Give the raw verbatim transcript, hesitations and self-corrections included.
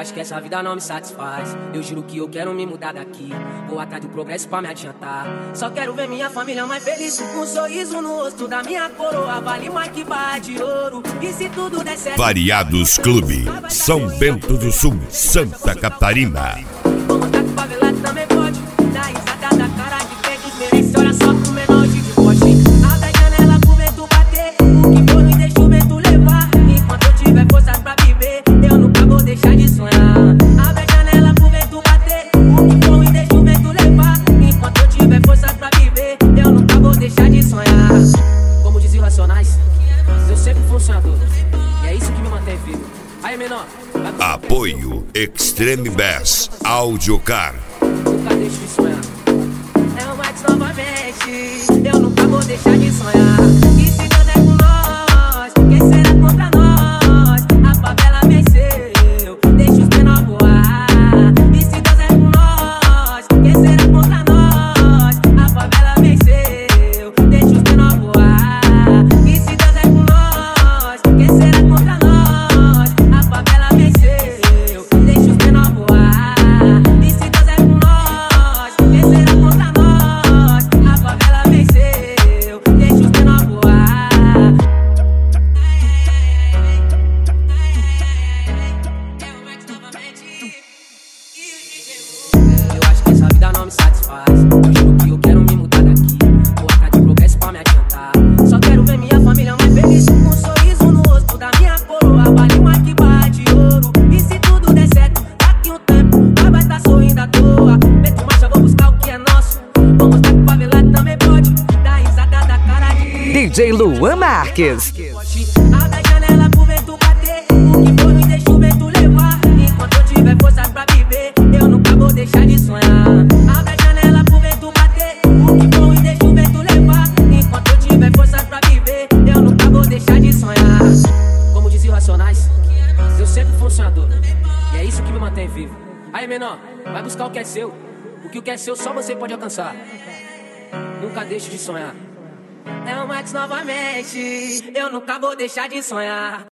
acho que essa vida não me satisfaz. Eu juro que eu quero me mudar daqui. Vou atrás do progresso pra me adiantar. Só quero ver minha família mais feliz, com um sorriso no rosto da minha coroa. Vale mais que barra de ouro. E se tudo der certo... Variados Clube, São Bento do Sul, Santa Catarina. Vou mandar pro favelado também pode. Dá risada da cara de quem desmerece. Olha só pro menor de deboche. Abre a janela pro vento bater. O que for e deixa o vento levar. Enquanto eu tiver forças pra viver, eu nunca vou deixar de sonhar. Abre a janela pro vento bater. O que for e deixa o vento levar. Enquanto eu tiver forças pra viver, eu nunca vou deixar de sonhar. Como dizem os Racionais, eu sempre fui um sonhador. E é isso que me mantém vivo. Aí, menor. Apoio Extreme Bass Audiocar. Nunca deixo de sonhar. É o Max novamente. Eu nunca vou deixar de sonhar. E se Deus é com nós, quem será contra nós? A favela venceu, deixa os menores voar. E se Deus é com nós, quem será contra nós? A favela venceu, deixa os menores voar. E se Deus é com nós, quem será contra nós? A favela venceu, deixa os menores voar. E se Deus é com nós, quem será contra nós? A favela venceu, deixa os menores voar. Eu acho que essa vida não me satisfaz. Eu juro que eu quero me mudar daqui. Vou atrás de progresso pra me adiantar. Só quero ver minha família mais feliz, com um sorriso no rosto da minha coroa. Vale mais que barra de ouro. E se tudo der certo, daqui um tempo nós vai estar sorrindo à toa. Meto marcha, vou buscar o que é nosso. Vou mostrar que o favelado também pode. Dar risada da cara de D J Luan Marques. abre a janela pro vento bater. O que for e deixa o vento levar. Enquanto eu tiver forças pra viver, eu nunca vou deixar de sonhar. Abre a janela pro vento bater. O que for e deixa o vento levar. Enquanto eu tiver forças pra viver, eu nunca vou deixar de sonhar. Como diziam os Racionais, eu sempre fui um sonhador. E é isso que me mantém vivo. Aí, menor, vai buscar o que é seu. O que o que é seu só você pode alcançar. Nunca deixe de sonhar. É o Max novamente. Eu nunca vou deixar de sonhar.